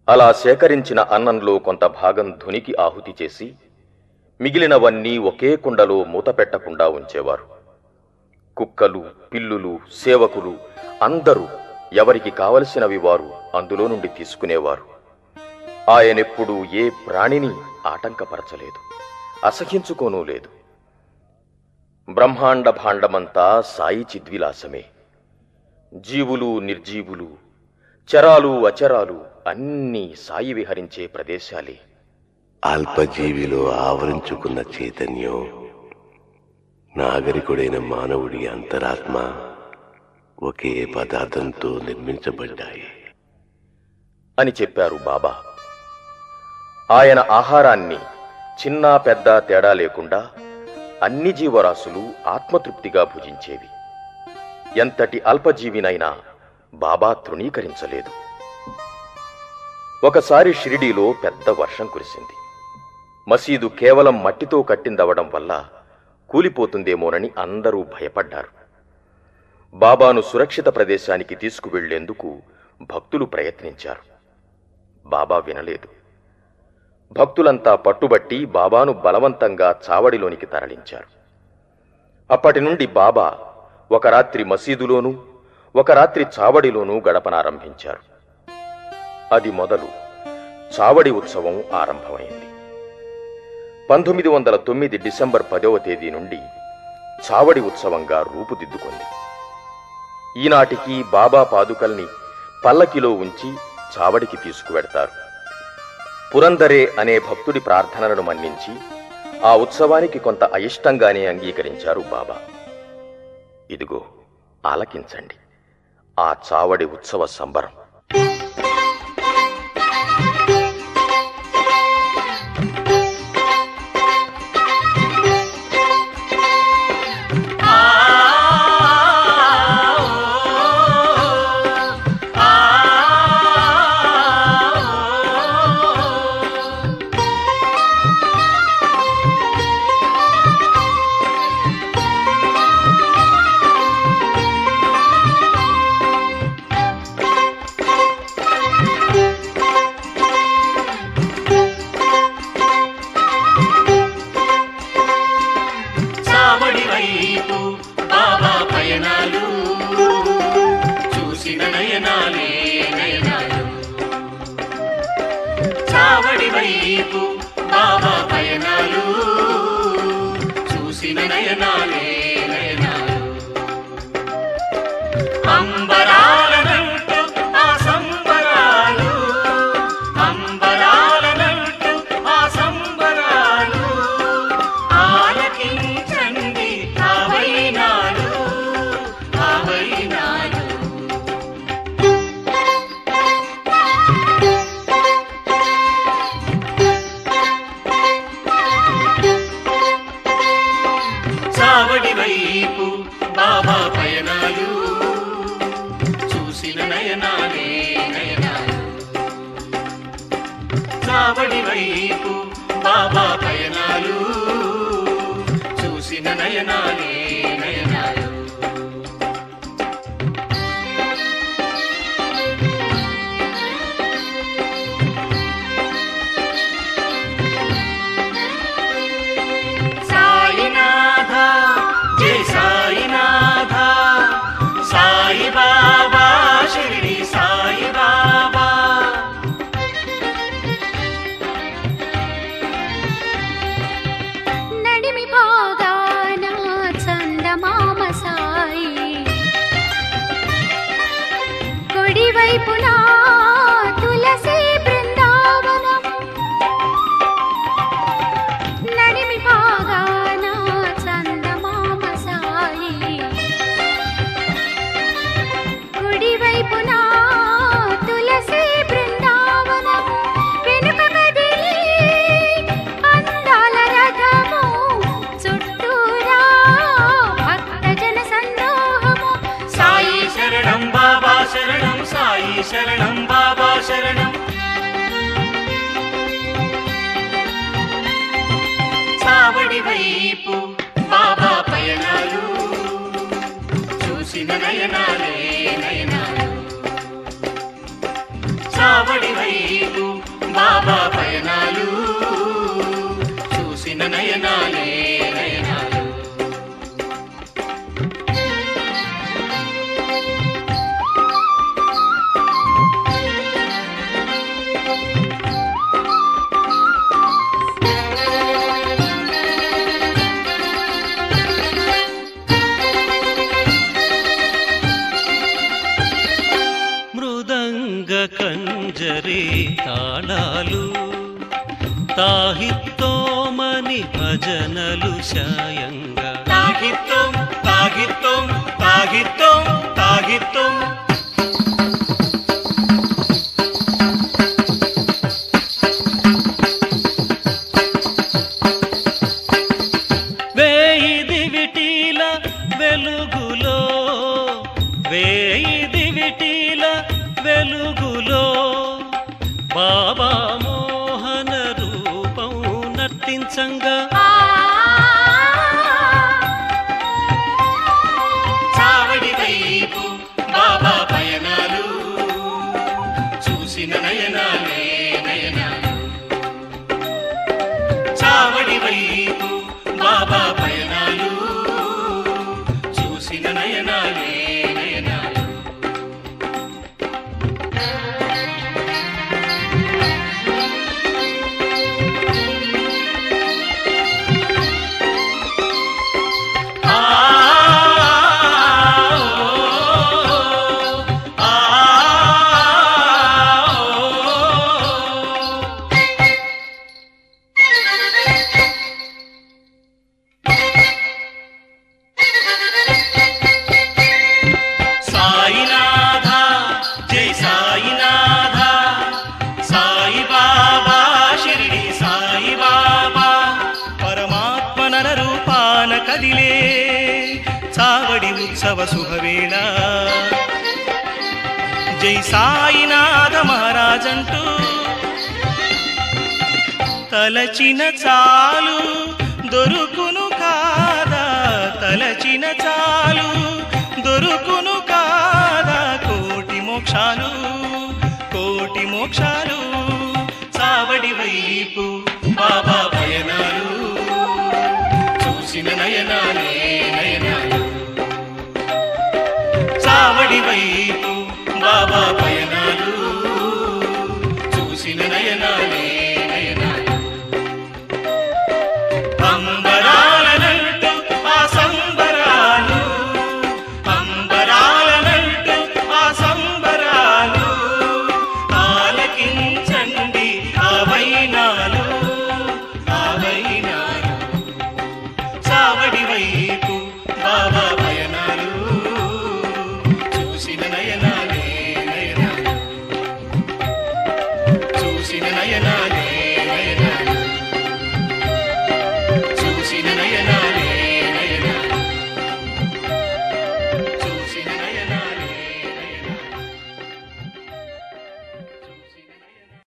అలా సేకరించిన అన్నంలో కొంత భాగం ధునికి ఆహుతి చేసి మిగిలినవన్నీ ఒకే కుండలో మూతపెట్టకుండా ఉంచేవారు. కుక్కలు, పిల్లులు, సేవకులు అందరూ ఎవరికి కావలసినవి వారు అందులో నుండి తీసుకునేవారు. ఆయనెప్పుడూ ఏ ప్రాణిని ఆటంకపరచలేదు, అసహించుకోనూ లేదు. బ్రహ్మాండ భాండమంతా సాయి చిద్విలాసమే. జీవులు, నిర్జీవులు, చరాలు, అచరాలు అన్నీ సాయి విహరించే ప్రదేశాలే. అల్పజీవిలో ఆవరించుకున్న చైతన్యం, నాగరికుడైన మానవుడి అంతరాత్మ ఒకే పదార్థంతో నిర్మించబడ్డాయి అని చెప్పారు బాబా. ఆయన ఆహారాన్ని చిన్నా పెద్ద తేడా లేకుండా అన్ని జీవరాశులు ఆత్మతృప్తిగా భుజించేవి. ఎంతటి అల్పజీవినైనా బాబా తృణీకరించలేదు. ఒకసారి షిరిడీలో పెద్ద వర్షం కురిసింది. మసీదు కేవలం మట్టితో కట్టిందవడం వల్ల కూలిపోతుందేమోనని అందరూ భయపడ్డారు. బాబాను సురక్షిత ప్రదేశానికి తీసుకువెళ్లేందుకు భక్తులు ప్రయత్నించారు. బాబా వినలేదు. భక్తులంతా పట్టుబట్టి బాబాను బలవంతంగా చావడిలోనికి తరలించారు. అప్పటి నుండి బాబా ఒక రాత్రి మసీదులోనూ ఒక రాత్రి చావడిలోనూ గడపనారంభించారు. అది మొదలు చావడి ఉత్సవం ఆరంభమైంది. 1909 డిసెంబర్ 10వ తేదీ నుండి చావడి ఉత్సవంగా రూపుదిద్దుకుంది. ఈనాటికి బాబా పాదుకల్ని పల్లకిలో ఉంచి చావడికి తీసుకువెడతారు. పురందరే అనే భక్తుడి ప్రార్థనలను మన్నించి ఆ ఉత్సవానికి కొంత అయిష్టంగానే అంగీకరించారు బాబా. ఇదిగో ఆలకించండి ఆ చావడి ఉత్సవ సంబరం. శరణం బాబా శరణం. చావడి వైపు బాబా పయనాలు చూసిన నయనాలే నయనాలు. చావడి వైపు బాబా పయనాలు చూసిన నయనాలే నయనాలు. మృదంగ కంజరి తాళాలు తాహిత్తోమని భజనలు శాయంగా తాగిత్తం తాగిత్తం తాగిత్తం తాగిత్తం. వేయి దివిటీల వెలుగులో వేయి దివిటీల వెలుగులో బాబా మోహన రూపం నర్తించంగా చావడి వైపు బాబా పయనాలు చూసిన నయనాలే నయనాలు. చావడి వైపు బాబా పయనాలు చూసిన నయనాలే నయనాలు. ఆ సాయినాథ జై సాయినాథ సాయి బాబా షిరిడి సాయి బాబా పరమాత్మ నర రూపాన కదిలే చావడి ఉత్సవ శుభవేళ. జై సాయినాథ మహారాజంటూ తలచిన చాలు దొరుకును కాదా తలచిన చాలు దొరుకును కాదా కోటి మోక్షాలు కోటి మోక్షాలు. చావడి వైపు బాబా పయనాలు చూసిన నయనాలే నయనాలు. చావడి వైపు బాబా పయనాలు చూసిన నయనాలే నయనాలు. అంబరాలనంటూ ఆ సంబరాలు అంబరాలనంటూ ఆ సంబరాలు ఆలకించండి ఆ వైనాలు ఆ వైనాలు. చావడి వైపు బాబా పయనాలు చూసిన నయనాలే నయనాలు చూసిన నయనాలే